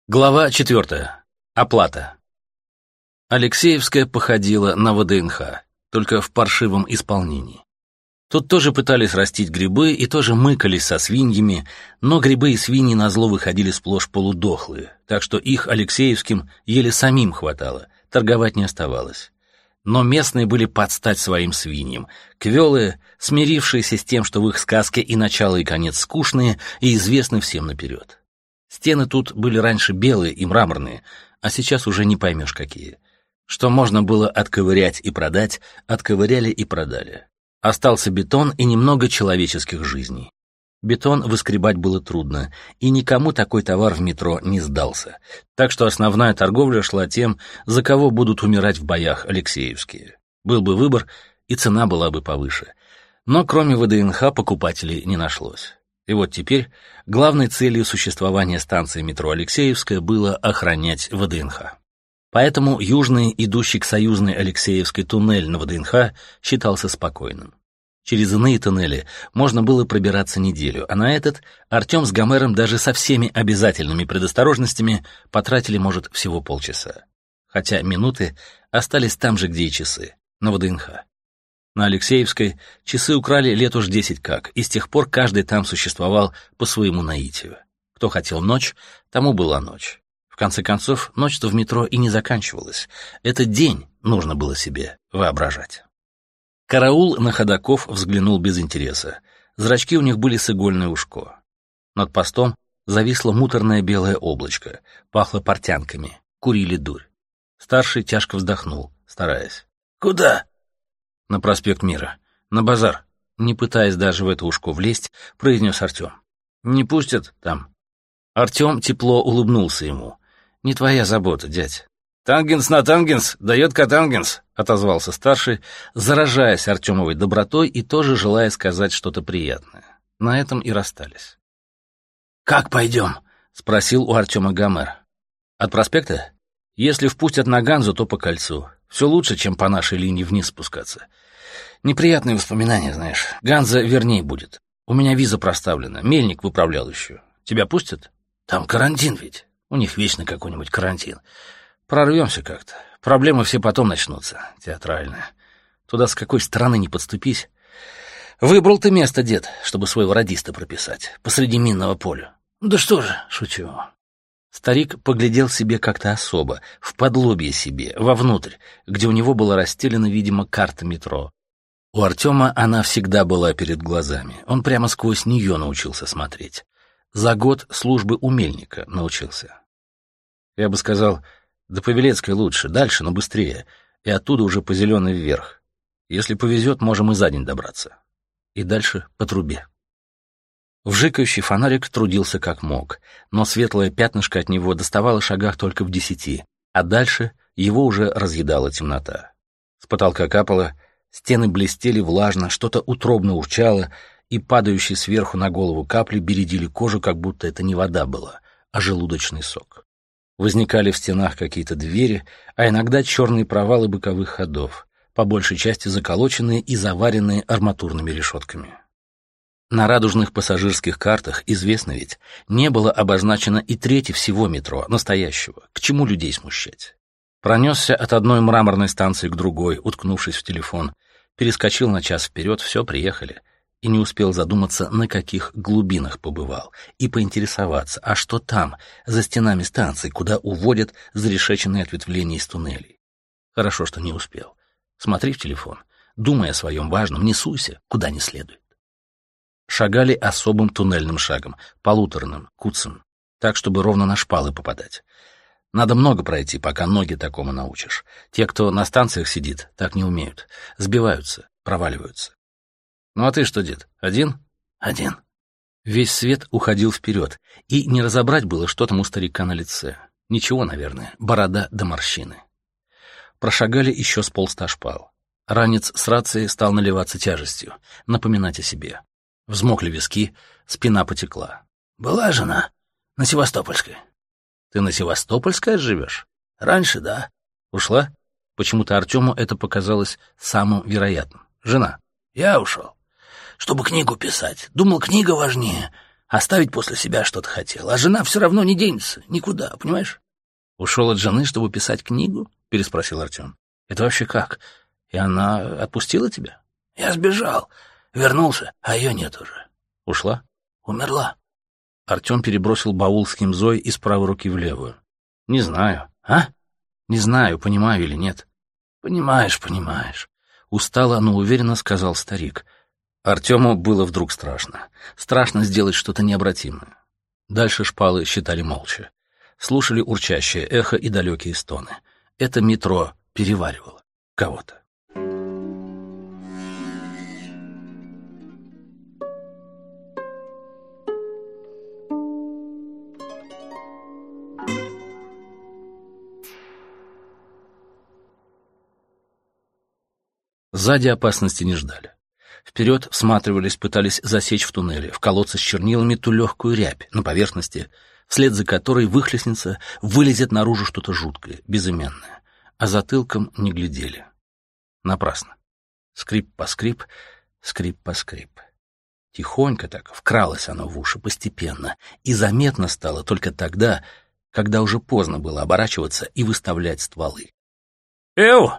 Глава 4. Оплата. Алексеевская походила на ВДНХ, только в паршивом исполнении. Тут тоже пытались растить грибы и тоже мыкались со свиньями, но грибы и свиньи назло выходили сплошь полудохлые, так что их Алексеевским еле самим хватало, торговать не оставалось. Но местные были под стать своим свиньям, квелые, смирившиеся с тем, что в их сказке и начало, и конец скучные и известны всем наперед. Стены тут были раньше белые и мраморные, а сейчас уже не поймешь какие. Что можно было отковырять и продать, отковыряли и продали. Остался бетон и немного человеческих жизней. Бетон выскребать было трудно, и никому такой товар в метро не сдался. Так что основная торговля шла тем, за кого будут умирать в боях Алексеевские. Был бы выбор, и цена была бы повыше. Но кроме ВДНХ покупателей не нашлось. И вот теперь главной целью существования станции метро Алексеевская было охранять ВДНХ. Поэтому южный, идущий к Союзной Алексеевской туннель на ВДНХ считался спокойным. Через иные туннели можно было пробираться неделю, а на этот Артем с Гомером даже со всеми обязательными предосторожностями потратили, может, всего полчаса. Хотя минуты остались там же, где и часы, на ВДНХ. На Алексеевской часы украли лет уж 10 как, и с тех пор каждый там существовал по своему наитию. Кто хотел ночь, тому была ночь. В конце концов, ночь-то в метро и не заканчивалась. Этот день нужно было себе воображать. Караул на ходоков взглянул без интереса. Зрачки у них были с игольное ушко. Над постом зависло муторное белое облачко, пахло портянками, курили дурь. Старший тяжко вздохнул, стараясь. «Куда?» «На проспект Мира. На базар», — не пытаясь даже в это ушко влезть, произнес Артем. «Не пустят там». Артем тепло улыбнулся ему. «Не твоя забота, дядь». «Тангенс на тангенс, дает катангенс», — отозвался старший, заражаясь Артемовой добротой и тоже желая сказать что-то приятное. На этом и расстались. «Как пойдем?» — спросил у Артема Гомер. «От проспекта? Если впустят на Ганзу, то по кольцу. Все лучше, чем по нашей линии вниз спускаться. Неприятные воспоминания, знаешь. Ганза верней будет. У меня виза проставлена, мельник выправлял еще. Тебя пустят? Там карантин ведь. У них вечно какой-нибудь карантин. Прорвемся как-то. Проблемы все потом начнутся, театральные. Туда с какой стороны не подступись. Выбрал ты место, дед, чтобы своего радиста прописать, посреди минного поля. Да что же, шучу». Старик поглядел себе как-то особо, вподлобье себе, вовнутрь, где у него была расстелена, видимо, карта метро. У Артема она всегда была перед глазами, он прямо сквозь нее научился смотреть. За год службы у мельника научился. Я бы сказал, до Павелецкой лучше, дальше, но быстрее, и оттуда уже по Зеленой вверх. Если повезет, можем и за день добраться. И дальше по трубе. Вжикающий фонарик трудился как мог, но светлое пятнышко от него доставало шагах только в 10, а дальше его уже разъедала темнота. С потолка капало, стены блестели влажно, что-то утробно урчало, и падающие сверху на голову капли бередили кожу, как будто это не вода была, а желудочный сок. Возникали в стенах какие-то двери, а иногда черные провалы боковых ходов, по большей части заколоченные и заваренные арматурными решетками. На радужных пассажирских картах, известно ведь, не было обозначено и трети всего метро, настоящего. К чему людей смущать? Пронесся от одной мраморной станции к другой, уткнувшись в телефон, перескочил на час вперед, все, приехали, и не успел задуматься, на каких глубинах побывал, и поинтересоваться, а что там, за стенами станции, куда уводят зарешеченные ответвления из туннелей. Хорошо, что не успел. Смотри в телефон, думай о своем важном, не суйся, куда не следует. Шагали особым туннельным шагом, полуторным, куцым, так, чтобы ровно на шпалы попадать. Надо много пройти, пока ноги такому научишь. Те, кто на станциях сидит, так не умеют. Сбиваются, проваливаются. Ну а ты что, дед, один? Один. Весь свет уходил вперед, и не разобрать было, что там у старика на лице. Ничего, наверное, борода до морщины. Прошагали еще с полста шпал. Ранец с рацией стал наливаться тяжестью, напоминать о себе. Взмокли виски, спина потекла. «Была жена на Севастопольской». «Ты на Севастопольской живешь?» «Раньше, да». «Ушла?» Почему-то Артему это показалось самым вероятным. «Жена». «Я ушел. Чтобы книгу писать. Думал, книга важнее. Оставить после себя что-то хотел, а жена все равно не денется никуда, понимаешь? Ушел от жены, чтобы писать книгу? Переспросил Артем. Это вообще как? И она отпустила тебя? Я сбежал, вернулся, а ее нет уже. Ушла? Умерла. Артем перебросил баул с кимзой из правой руки в левую. Не знаю. А? Не знаю, понимаю или нет. Понимаешь. Устало, но уверенно сказал старик. Артему было вдруг страшно. Страшно сделать что-то необратимое. Дальше шпалы считали молча. Слушали урчащее эхо и далекие стоны. Это метро переваривало кого-то. Сзади опасности не ждали. Вперед всматривались, пытались засечь в туннеле, в колодце с чернилами ту легкую рябь на поверхности, вслед за которой выхлестнется, вылезет наружу что-то жуткое, безыменное. А затылком не глядели. Напрасно. Скрип по скрип, скрип по скрип. Тихонько так вкралось оно в уши постепенно, и заметно стало только тогда, когда уже поздно было оборачиваться и выставлять стволы. Эу!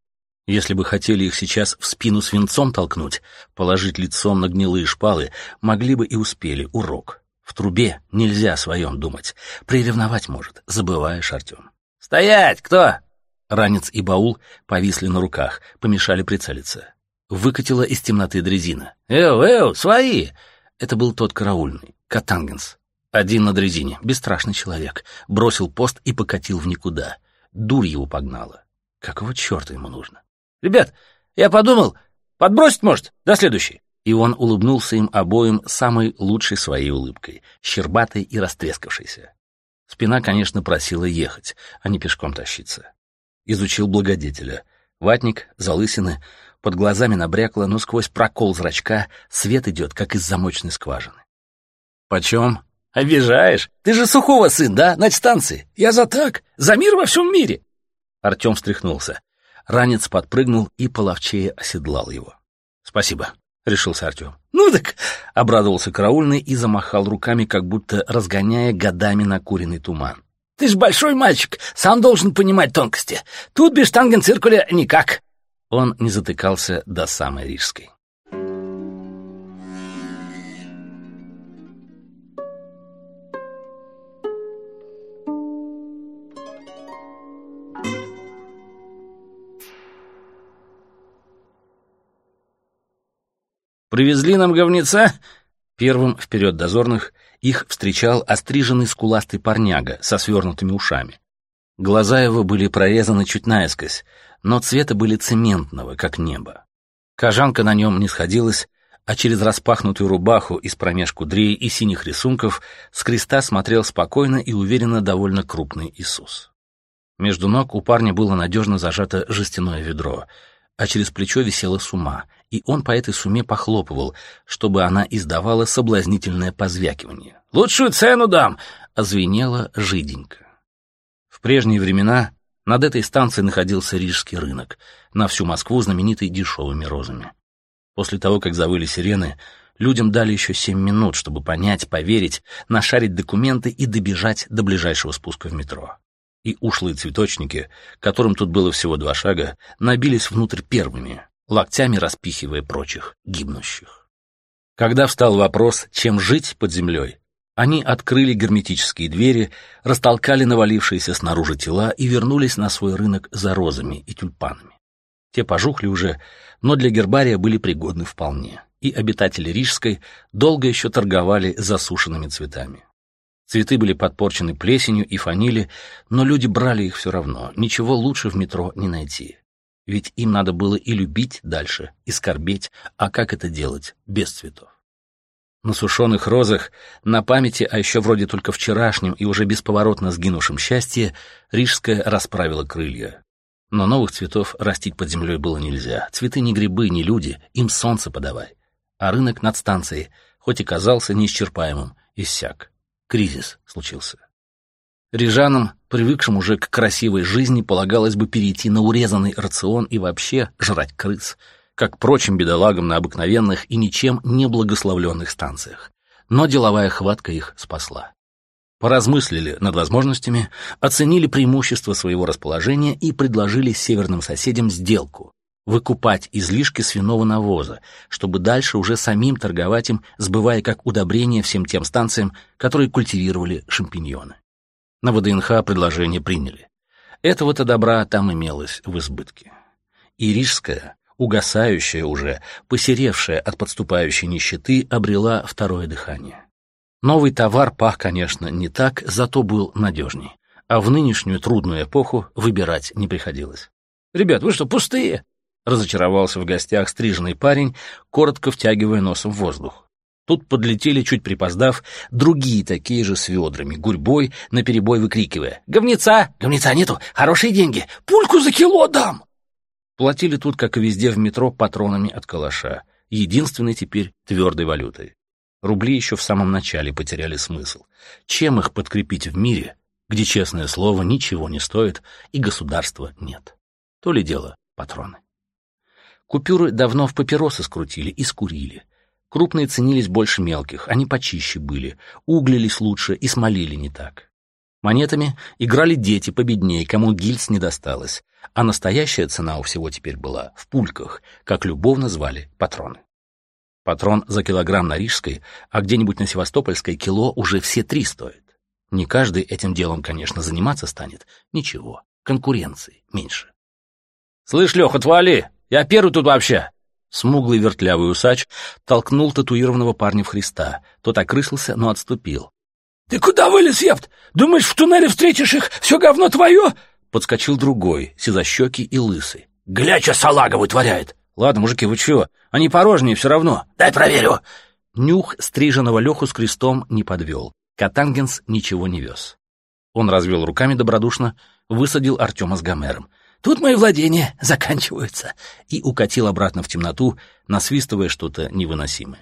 Если бы хотели их сейчас в спину свинцом толкнуть, положить лицом на гнилые шпалы, могли бы и успели, урок. В трубе нельзя о своем думать. Приревновать может, забываешь, Артем. «Стоять! Кто?» Ранец и баул повисли на руках, помешали прицелиться. Выкатила из темноты дрезина. Эу, свои!» Это был тот караульный, Катангенс. Один на дрезине, бесстрашный человек. Бросил пост и покатил в никуда. Дурь его погнала. Какого черта ему нужно? «Ребят, я подумал, подбросить, может, до следующей?» И он улыбнулся им обоим самой лучшей своей улыбкой, щербатой и растрескавшейся. Спина, конечно, просила ехать, а не пешком тащиться. Изучил благодетеля. Ватник, залысины, под глазами набрякло, но сквозь прокол зрачка свет идет, как из замочной скважины. «Почем?» «Обижаешь? Ты же Сухого сын, да? На станции. Я за так, за мир во всем мире!» Артем встряхнулся. Ранец подпрыгнул и половчее оседлал его. «Спасибо», — решился Артем. «Ну так...» — обрадовался караульный и замахал руками, как будто разгоняя годами накуренный туман. «Ты ж большой мальчик, сам должен понимать тонкости. Тут без штангенциркуля никак». Он не затыкался до самой Рижской. «Привезли нам говнеца?» Первым вперед дозорных их встречал остриженный скуластый парняга со свернутыми ушами. Глаза его были прорезаны чуть наискось, но цвета были цементного, как небо. Кожанка на нем не сходилась, а через распахнутую рубаху из промеж кудрей и синих рисунков с креста смотрел спокойно и уверенно довольно крупный Иисус. Между ног у парня было надежно зажато жестяное ведро, а через плечо висела сума, и он по этой суме похлопывал, чтобы она издавала соблазнительное позвякивание. «Лучшую цену дам!» — озвенело жиденько. В прежние времена над этой станцией находился Рижский рынок, на всю Москву знаменитый дешевыми розами. После того, как завыли сирены, людям дали еще 7 минут, чтобы понять, поверить, нашарить документы и добежать до ближайшего спуска в метро. И ушлые цветочники, которым тут было всего 2 шага, набились внутрь первыми, локтями распихивая прочих, гибнущих. Когда встал вопрос, чем жить под землей, они открыли герметические двери, растолкали навалившиеся снаружи тела и вернулись на свой рынок за розами и тюльпанами. Те пожухли уже, но для гербария были пригодны вполне, и обитатели Рижской долго еще торговали засушенными цветами. Цветы были подпорчены плесенью и фанили, но люди брали их все равно, ничего лучше в метро не найти. Ведь им надо было и любить дальше, и скорбеть, а как это делать без цветов? На сушеных розах, на памяти, а еще вроде только вчерашнем и уже бесповоротно сгинувшем счастье, Рижская расправила крылья. Но новых цветов растить под землей было нельзя. Цветы не грибы, не люди, им солнце подавай. А рынок над станцией, хоть и казался неисчерпаемым, иссяк. Кризис случился. Рижанам, привыкшим уже к красивой жизни, полагалось бы перейти на урезанный рацион и вообще жрать крыс, как прочим бедолагам на обыкновенных и ничем не благословленных станциях. но деловая хватка их спасла. Поразмыслили над возможностями, оценили преимущества своего расположения и предложили северным соседям сделку — выкупать излишки свиного навоза, чтобы дальше уже самим торговать им, сбывая как удобрение всем тем станциям, которые культивировали шампиньоны. На ВДНХ предложение приняли. Этого-то добра там имелось в избытке. И рижская, угасающая уже, посеревшая от подступающей нищеты, обрела второе дыхание. Новый товар пах, конечно, не так, зато был надежней. А в нынешнюю трудную эпоху выбирать не приходилось. «Ребят, вы что, пустые?» — разочаровался в гостях стриженный парень, коротко втягивая носом воздух. Тут подлетели, чуть припоздав, другие такие же с ведрами, гурьбой, наперебой выкрикивая: «Говнеца! Говнеца нету! Хорошие деньги! Пульку за кило дам!» Платили тут, как и везде в метро, патронами от калаша, единственной теперь твердой валютой. Рубли еще в самом начале потеряли смысл. Чем их подкрепить в мире, где, честное слово, ничего не стоит и государства нет? То ли дело патроны. Купюры давно в папиросы скрутили и скурили. Крупные ценились больше мелких, они почище были, углились лучше и смолили не так. Монетами играли дети победнее, кому гильз не досталось, а настоящая цена у всего теперь была в пульках, как любовно звали патроны. Патрон за килограмм на Рижской, а где-нибудь на Севастопольской кило уже все 3 стоит. Не каждый этим делом, конечно, заниматься станет. Ничего, конкуренции меньше. «Слышь, Леха, отвали! Я первый тут вообще!» Смуглый вертлявый усач толкнул татуированного парня в Христа. Тот окрысился, но отступил. «Ты куда вылез, епт? Думаешь, в туннеле встретишь их? Все говно твое?» Подскочил другой, сизощекий и лысый. «Гля, что салага вытворяет!» «Ладно, мужики, вы чего? Они порожние все равно». «Дай проверю». Нюх стриженного Леху с крестом не подвел. Катангенс ничего не вез. Он развел руками добродушно, высадил Артема с Гомером. «Тут мои владения заканчиваются», и укатил обратно в темноту, насвистывая что-то невыносимое.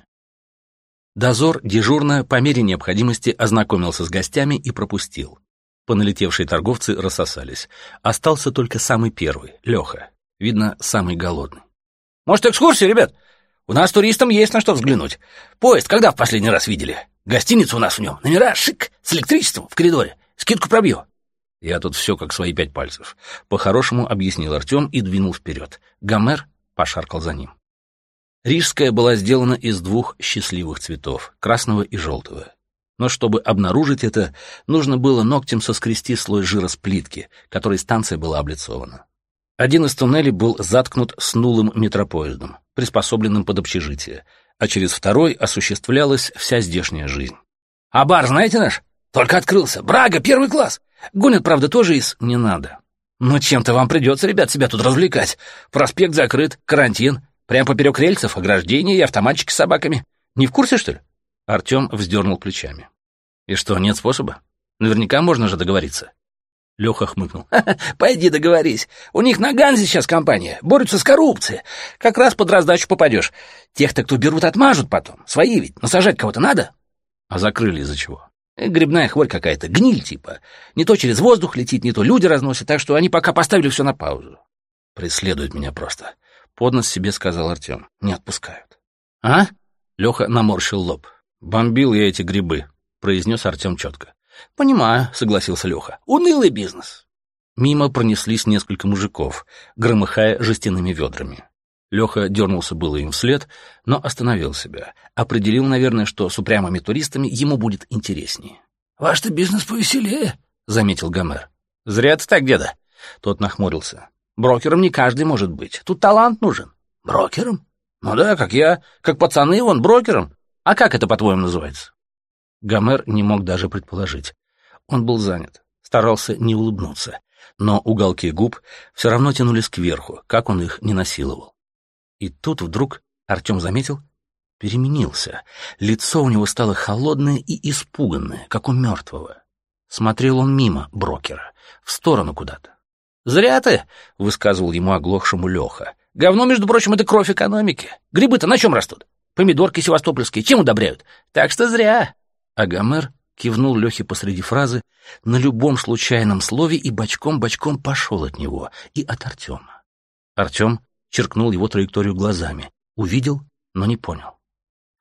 Дозор дежурно по мере необходимости ознакомился с гостями и пропустил. Поналетевшие торговцы рассосались. Остался только самый первый, Леха. Видно, самый голодный. «Может, экскурсия, ребят? У нас туристам есть на что взглянуть. Поезд когда в последний раз видели? Гостиница у нас в нем. Номера шик, с электричеством в коридоре. Скидку пробью». «Я тут все как свои 5 пальцев», — по-хорошему объяснил Артем и двинул вперед. Гомер пошаркал за ним. Рижская была сделана из 2 счастливых цветов — красного и желтого. Но чтобы обнаружить это, нужно было ногтем соскрести слой жира с плитки, которой станция была облицована. Один из туннелей был заткнут снулым метропоездом, приспособленным под общежитие, а через второй осуществлялась вся здешняя жизнь. «А бар знаете наш? Только открылся. Брага, 1 класс. Гонят, правда, тоже из... Не надо. Но чем-то вам придется, ребят, себя тут развлекать. Проспект закрыт, карантин. Прямо поперек рельсов, ограждения и автоматчики с собаками. Не в курсе, что ли?» Артем вздернул плечами. «И что, нет способа? Наверняка можно же договориться». Леха хмыкнул. «Пойди договорись. У них на Ганзе сейчас компания. Борются с коррупцией. Как раз под раздачу попадешь. Тех-то, кто берут, отмажут потом. Свои ведь. Но сажать кого-то надо». «А закрыли из-за чего?» «Грибная хворь какая-то. Гниль типа. Не то через воздух летит, не то люди разносят. Так что они пока поставили все на паузу». «Преследуют меня просто», — поднос себе сказал Артем. «Не отпускают». «А?» — Леха наморщил лоб. «Бомбил я эти грибы», — произнес Артем четко. «Понимаю», — согласился Леха. «Унылый бизнес». Мимо пронеслись несколько мужиков, громыхая жестяными ведрами. Леха дернулся было им вслед, но остановил себя. Определил, наверное, что с упрямыми туристами ему будет интереснее. «Ваш-то бизнес повеселее», — заметил Гомер. «Зря ты так, деда». Тот нахмурился. «Брокером не каждый может быть. Тут талант нужен». «Брокером?» «Ну да, как я. Как пацаны, вон, брокером. А как это, по-твоему, называется?» Гомер не мог даже предположить. Он был занят, старался не улыбнуться, но уголки губ все равно тянулись кверху, как он их не насиловал. И тут вдруг Артем заметил, переменился. Лицо у него стало холодное и испуганное, как у мертвого. Смотрел он мимо брокера, в сторону куда-то. «Зря ты», — высказывал ему оглохшему Леха. «Говно, между прочим, это кровь экономики. Грибы-то на чем растут? Помидорки севастопольские чем удобряют? Так что зря». А Гомер кивнул Лехе посреди фразы на любом случайном слове и бочком-бочком пошел от него и от Артема. Артем черкнул его траекторию глазами, увидел, но не понял.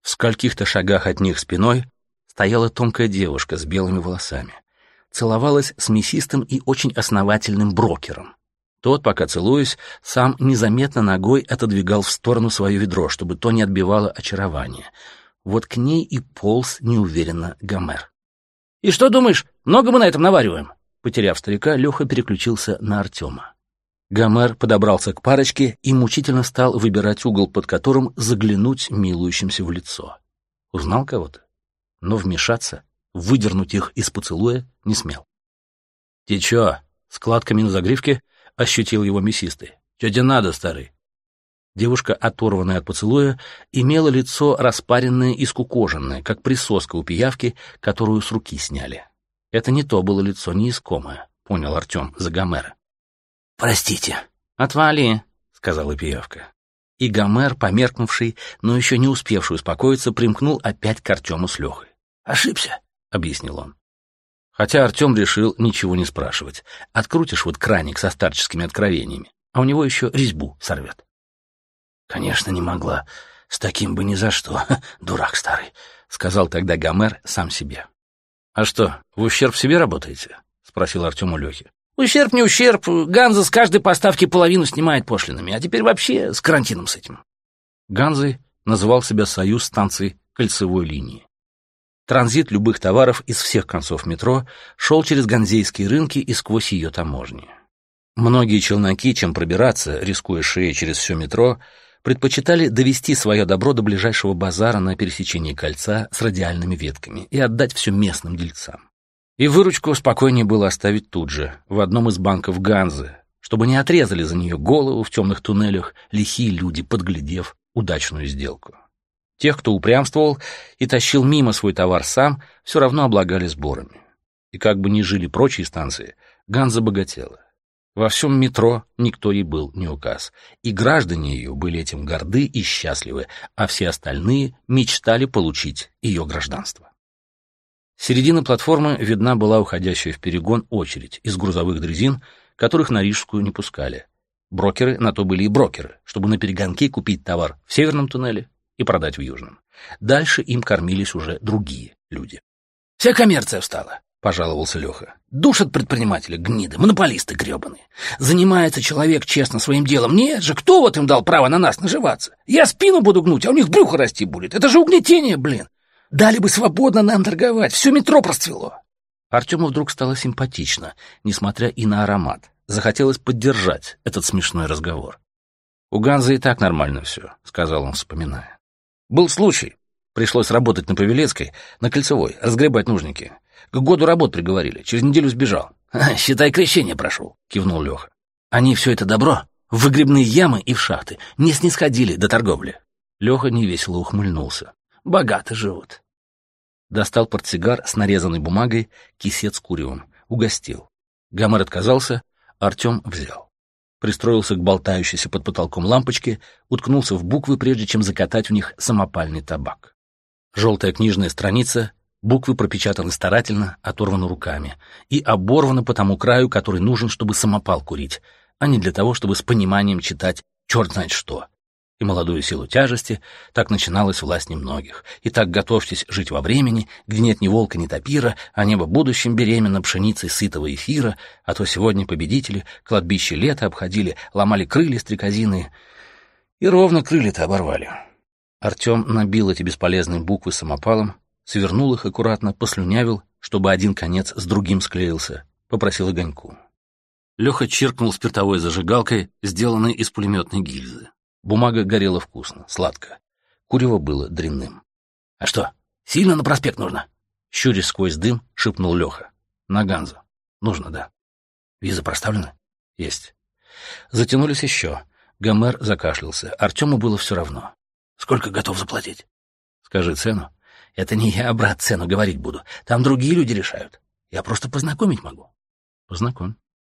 В скольких-то шагах от них спиной стояла тонкая девушка с белыми волосами. Целовалась с мясистым и очень основательным брокером. Тот, пока целуясь, сам незаметно ногой отодвигал в сторону свое ведро, чтобы то не отбивало очарование. Вот к ней и полз неуверенно Гомер. «И что думаешь, много мы на этом навариваем?» Потеряв старика, Леха переключился на Артема. Гомер подобрался к парочке и мучительно стал выбирать угол, под которым заглянуть милующимся в лицо. Узнал кого-то, но вмешаться, выдернуть их из поцелуя не смел. «Ты чё?» — складками на загривке ощутил его мясистый. «Чё тебе надо, старый?» Девушка, оторванная от поцелуя, имела лицо распаренное и скукоженное, как присоска у пиявки, которую с руки сняли. Это не то было лицо неискомое, понял Артем за Гомера. «Простите». «Отвали», — сказала пиявка. И Гомер, померкнувший, но еще не успевший успокоиться, примкнул опять к Артему с Лехой. «Ошибся», — объяснил он. Хотя Артем решил ничего не спрашивать. Открутишь вот краник со старческими откровениями, а у него еще резьбу сорвет. «Конечно, не могла. С таким бы ни за что. Дурак старый», — сказал тогда Гомер сам себе. «А что, в ущерб себе работаете?» — спросил Артем у Лехи. «Ущерб не ущерб. Ганза с каждой поставки половину снимает пошлинами, а теперь вообще с карантином с этим». Ганзой называл себя союз станций кольцевой линии. Транзит любых товаров из всех концов метро шел через ганзейские рынки и сквозь ее таможни. Многие челноки, чем пробираться, рискуя шеей через все метро, предпочитали довести свое добро до ближайшего базара на пересечении кольца с радиальными ветками и отдать все местным дельцам. И выручку спокойнее было оставить тут же, в одном из банков Ганзы, чтобы не отрезали за нее голову в темных туннелях лихие люди, подглядев удачную сделку. Тех, кто упрямствовал и тащил мимо свой товар сам, все равно облагали сборами. И как бы ни жили прочие станции, Ганза богатела. Во всем метро никто ей был не указ, и граждане ее были этим горды и счастливы, а все остальные мечтали получить ее гражданство. С середины платформы видна была уходящая в перегон очередь из грузовых дрезин, которых на Рижскую не пускали. Брокеры на то были и брокеры, чтобы на перегонке купить товар в северном туннеле и продать в южном. Дальше им кормились уже другие люди. «Вся коммерция встала», — пожаловался Леха. «Душат предприниматели, гниды, монополисты гребаные. Занимается человек честно своим делом. Нет же, кто вот им дал право на нас наживаться? Я спину буду гнуть, а у них брюхо расти будет. Это же угнетение, блин. Дали бы свободно нам торговать, все метро расцвело». Артему вдруг стало симпатично, несмотря и на аромат. Захотелось поддержать этот смешной разговор. «У Ганзы и так нормально все», — сказал он, вспоминая. «Был случай. Пришлось работать на Павелецкой, на Кольцевой, разгребать нужники. К году работ приговорили, через неделю сбежал». «Считай, крещение прошел», — кивнул Леха. «Они все это добро в выгребные ямы и в шахты не снисходили до торговли». Леха невесело ухмыльнулся. «Богато живут». Достал портсигар с нарезанной бумагой, кисет с куревом. Угостил. Гомер отказался, Артем взял. Пристроился к болтающейся под потолком лампочке, уткнулся в буквы, прежде чем закатать в них самопальный табак. Желтая книжная страница, буквы пропечатаны старательно, оторваны руками и оборваны по тому краю, который нужен, чтобы самопал курить, а не для того, чтобы с пониманием читать черт знает что. И молодую силу тяжести, так начиналась власть немногих. И так готовьтесь жить во времени, где нет ни волка, ни тапира, а небо будущим беременно пшеницей сытого эфира, а то сегодня победители кладбище лета обходили, ломали крылья стрекозины, и ровно крылья-то оборвали. Артем набил эти бесполезные буквы самопалом, свернул их аккуратно, послюнявил, чтобы один конец с другим склеился, попросил огоньку. Леха чиркнул спиртовой зажигалкой, сделанной из пулеметной гильзы. Бумага горела вкусно, сладко. Курево было дрянным. «А что, сильно на проспект нужно?» Щурясь сквозь дым, шепнул Леха. «На Ганзу. Нужно, да». «Виза проставлена?» «Есть». Затянулись еще. Гомер закашлялся. Артему было все равно. «Сколько готов заплатить?» «Скажи цену». «Это не я, брат, цену говорить буду. Там другие люди решают. Я просто познакомить могу». «Познакомь».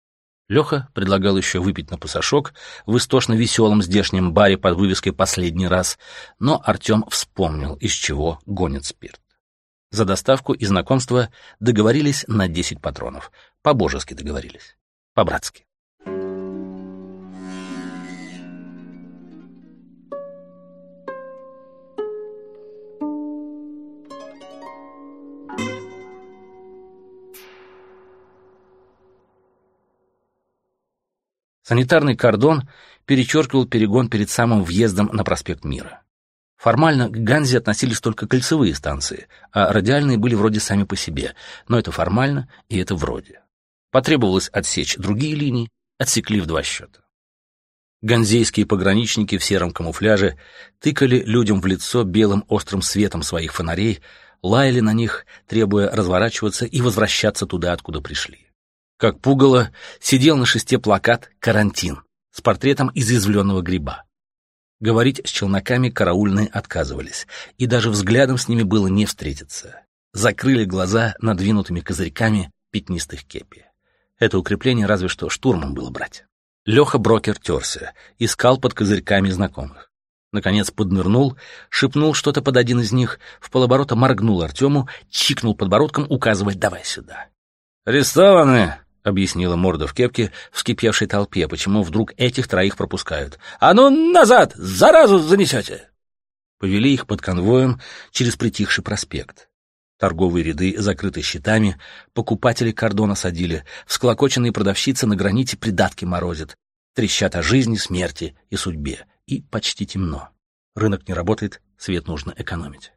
Леха предлагал еще выпить на пасашок в истошно веселом здешнем баре под вывеской «Последний раз», но Артем вспомнил, из чего гонит спирт. За доставку и знакомство договорились на 10 патронов. По-божески договорились. По-братски. Санитарный кордон перечеркивал перегон перед самым въездом на проспект Мира. Формально к Ганзе относились только кольцевые станции, а радиальные были вроде сами по себе, но это формально и это вроде. Потребовалось отсечь другие линии, отсекли в 2 счета. Ганзейские пограничники в сером камуфляже тыкали людям в лицо белым острым светом своих фонарей, лаяли на них, требуя разворачиваться и возвращаться туда, откуда пришли. Как пугало сидел на шесте плакат «Карантин» с портретом изъязвленного гриба. Говорить с челноками караульные отказывались, и даже взглядом с ними было не встретиться. Закрыли глаза надвинутыми козырьками пятнистых кепи. Это укрепление разве что штурмом было брать. Леха Брокер терся, искал под козырьками знакомых. Наконец поднырнул, шепнул что-то под один из них, вполоборота моргнул Артему, чикнул подбородком, указывая «давай сюда». «Арестованы!» — объяснила морда в кепке вскипевшей толпе, почему вдруг этих 3 пропускают. «А ну назад! Заразу занесете!» Повели их под конвоем через притихший проспект. Торговые ряды закрыты щитами, покупатели кордона садили, всклокоченные продавщицы на граните придатки морозят, трещат о жизни, смерти и судьбе. И почти темно. Рынок не работает, свет нужно экономить.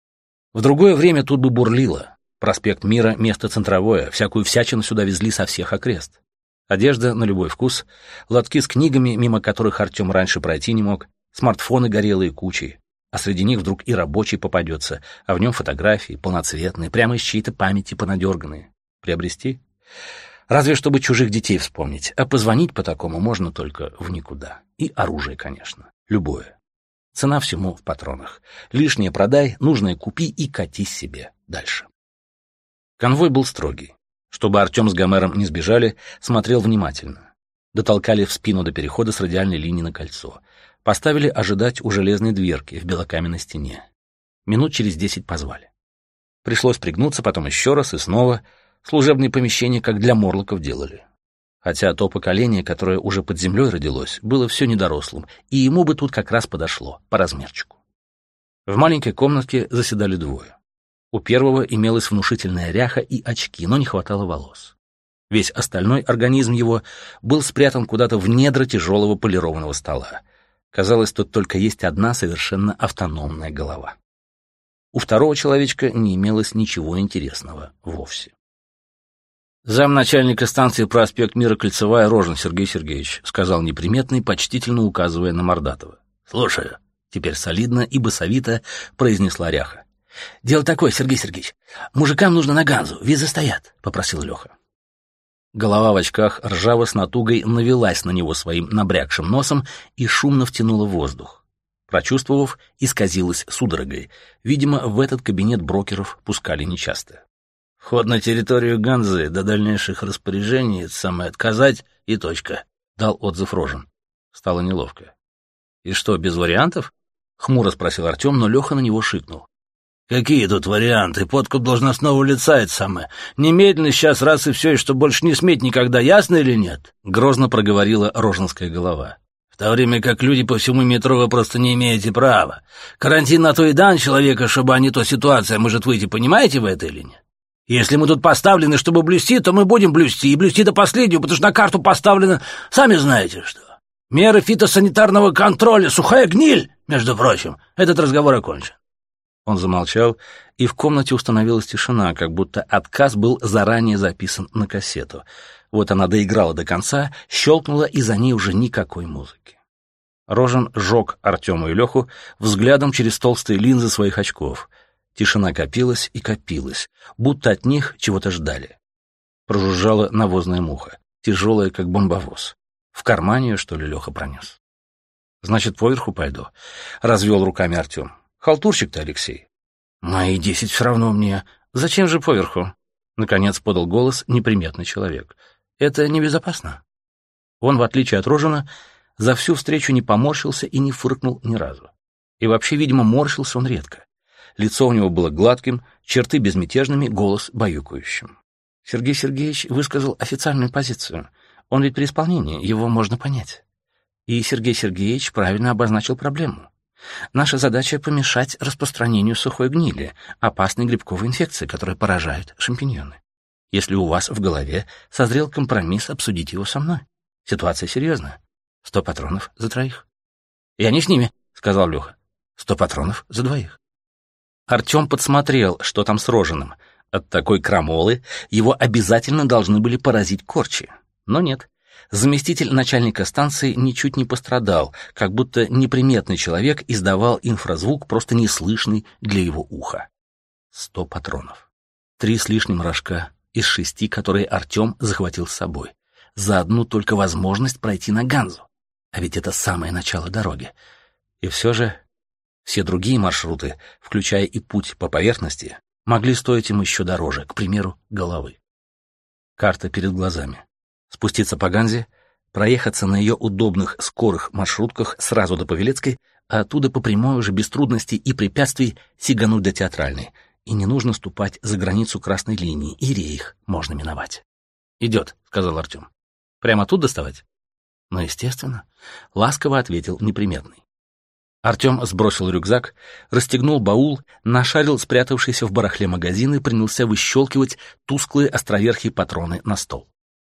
В другое время тут бы бурлило. Проспект Мира — место центровое, всякую всячину сюда везли со всех окрест. Одежда на любой вкус, лотки с книгами, мимо которых Артем раньше пройти не мог, смартфоны горелые кучей. А среди них вдруг и рабочий попадется, а в нем фотографии, полноцветные, прямо из чьей-то памяти понадерганные. Приобрести? Разве чтобы чужих детей вспомнить, а позвонить по такому можно только в никуда. И оружие, конечно, любое. Цена всему в патронах. Лишнее продай, нужное купи и катись себе дальше. Конвой был строгий. Чтобы Артем с Гомером не сбежали, смотрел внимательно. Дотолкали в спину до перехода с радиальной линии на кольцо. Поставили ожидать у железной дверки в белокаменной стене. Минут через 10 позвали. Пришлось пригнуться, потом еще раз и снова. Служебные помещения, как для морлоков, делали. Хотя то поколение, которое уже под землей родилось, было все недорослым, и ему бы тут как раз подошло, по размерчику. В маленькой комнатке заседали 2. У первого имелась внушительная ряха и очки, но не хватало волос. Весь остальной организм его был спрятан куда-то в недра тяжелого полированного стола. Казалось, тут только есть одна совершенно автономная голова. У второго человечка не имелось ничего интересного вовсе. «Замначальника станции проспект Мира, Кольцевая, Рожин Сергей Сергеевич», — сказал неприметный, почтительно указывая на Мордатова. «Слушаю», — теперь солидно и басовито произнесла ряха. «Дело такое, Сергей Сергеевич, мужикам нужно на Ганзу, визы стоят», — попросил Леха. Голова в очках ржаво с натугой навелась на него своим набрякшим носом и шумно втянула воздух. Прочувствовав, исказилась судорогой. Видимо, в этот кабинет брокеров пускали нечасто. «Вход на территорию Ганзы до дальнейших распоряжений — это самое отказать и точка», — дал отзыв Рожин. Стало неловко. «И что, без вариантов?» — хмуро спросил Артем, но Леха на него шикнул. «Какие тут варианты? Подкуп должностного лица — это самое. Немедленно сейчас раз и все, и что больше не сметь никогда, ясно или нет?» — грозно проговорила рожинская голова. «В то время как люди по всему метро вы просто не имеете права. Карантин на то и дан человека, чтобы не то ситуация может выйти, понимаете вы это или нет? Если мы тут поставлены, чтобы блюсти, то мы будем блюсти, и блюсти до последнего, потому что на карту поставлено, сами знаете что. Меры фитосанитарного контроля, сухая гниль, между прочим. Этот разговор окончен». Он замолчал, и в комнате установилась тишина, как будто отказ был заранее записан на кассету. Вот она доиграла до конца, щелкнула, и за ней уже никакой музыки. Рожин жег Артему и Леху взглядом через толстые линзы своих очков. Тишина копилась и копилась, будто от них чего-то ждали. Прожужжала навозная муха, тяжелая, как бомбовоз. В кармане ее, что ли, Леха пронес? «Значит, поверху пойду», — развел руками Артем. «Халтурщик-то, Алексей». «Мои 10 все равно мне. Зачем же поверху?» Наконец подал голос неприметный человек. «Это небезопасно». Он, в отличие от Рожина, за всю встречу не поморщился и не фыркнул ни разу. И вообще, видимо, морщился он редко. Лицо у него было гладким, черты безмятежными, голос баюкающим. Сергей Сергеевич высказал официальную позицию. Он ведь при исполнении, его можно понять. И Сергей Сергеевич правильно обозначил проблему. Наша задача — помешать распространению сухой гнили, опасной грибковой инфекции, которая поражает шампиньоны. Если у вас в голове созрел компромисс, обсудите его со мной. Ситуация серьезная. 100 патронов за 3. «Я не с ними», — сказал Леха. 100 патронов за 2. Артем подсмотрел, что там с Рожиным. От такой крамолы его обязательно должны были поразить корчи. Но нет. Заместитель начальника станции ничуть не пострадал, как будто неприметный человек издавал инфразвук, просто неслышный для его уха. 100 патронов. 3 с лишним рожка из 6, которые Артем захватил с собой. За одну только возможность пройти на Ганзу. А ведь это самое начало дороги. И все же все другие маршруты, включая и путь по поверхности, могли стоить им еще дороже, к примеру, головы. Карта перед глазами. Спуститься по Ганзе, проехаться на ее удобных скорых маршрутках сразу до Павелецкой, а оттуда по прямой уже без трудностей и препятствий сигануть до Театральной. И не нужно ступать за границу красной линии, и рейх можно миновать. «Идет», — сказал Артем. «Прямо тут доставать?» «Ну, естественно», — ласково ответил неприметный. Артем сбросил рюкзак, расстегнул баул, нашарил спрятавшийся в барахле магазин и принялся выщелкивать тусклые островерхие патроны на стол.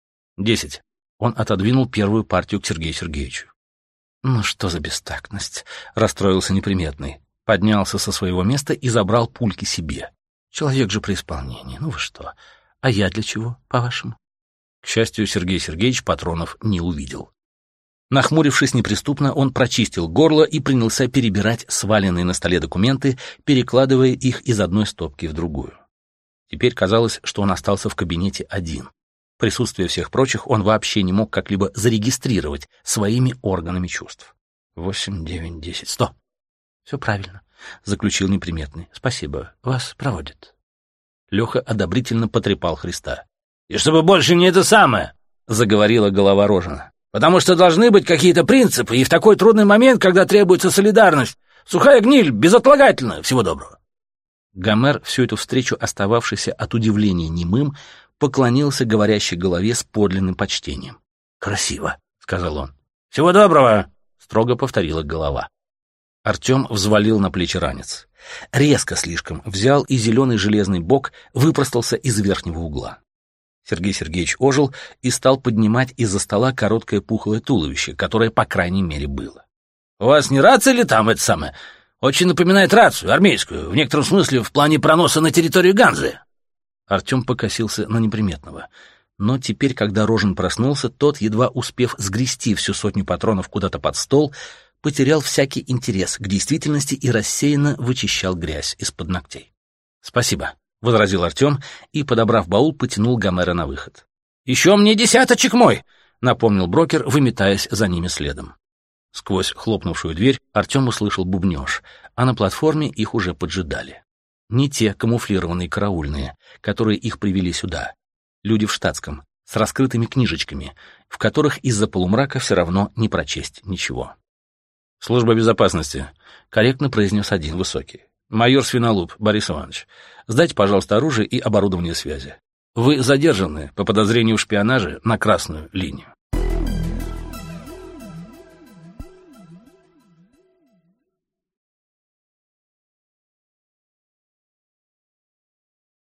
10. Он отодвинул первую партию к Сергею Сергеевичу. «Ну что за бестактность?» — расстроился неприметный. Поднялся со своего места и забрал пульки себе. «Человек же при исполнении, ну вы что? А я для чего, по-вашему?» К счастью, Сергей Сергеевич патронов не увидел. Нахмурившись неприступно, он прочистил горло и принялся перебирать сваленные на столе документы, перекладывая их из одной стопки в другую. Теперь казалось, что он остался в кабинете один. Присутствие всех прочих он вообще не мог как-либо зарегистрировать своими органами чувств. 8, 9, 10, 100. «Все правильно», — заключил неприметный. «Спасибо. Вас проводят». Леха одобрительно потрепал Христа. «И чтобы больше не это самое», — заговорила голова Рожина. «Потому что должны быть какие-то принципы, и в такой трудный момент, когда требуется солидарность, сухая гниль, безотлагательно. Всего доброго». Гомер, всю эту встречу остававшийся от удивления немым, поклонился говорящей голове с подлинным почтением. «Красиво», — сказал он. «Всего доброго», — строго повторила голова. Артем взвалил на плечи ранец. Резко слишком взял, и зеленый железный бок выпростался из верхнего угла. Сергей Сергеевич ожил и стал поднимать из-за стола короткое пухлое туловище, которое, по крайней мере, было. «У вас не рация ли там это самое? Очень напоминает рацию, армейскую, в некотором смысле в плане проноса на территорию Ганзы». Артем покосился на неприметного. Но теперь, когда Рожин проснулся, тот, едва успев сгрести всю 100 патронов куда-то под стол, потерял всякий интерес к действительности и рассеянно вычищал грязь из-под ногтей. «Спасибо», — возразил Артем и, подобрав баул, потянул Гомера на выход. «Еще мне десяточек мой!» — напомнил брокер, выметаясь за ними следом. Сквозь хлопнувшую дверь Артем услышал бубнёж, а на платформе их уже поджидали. Не те камуфлированные караульные, которые их привели сюда. Люди в штатском, с раскрытыми книжечками, в которых из-за полумрака все равно не прочесть ничего. «Служба безопасности», — корректно произнес один высокий. «Майор Свинолуп Борис Иванович, сдайте, пожалуйста, оружие и оборудование связи. Вы задержаны по подозрению в шпионаже на красную линию».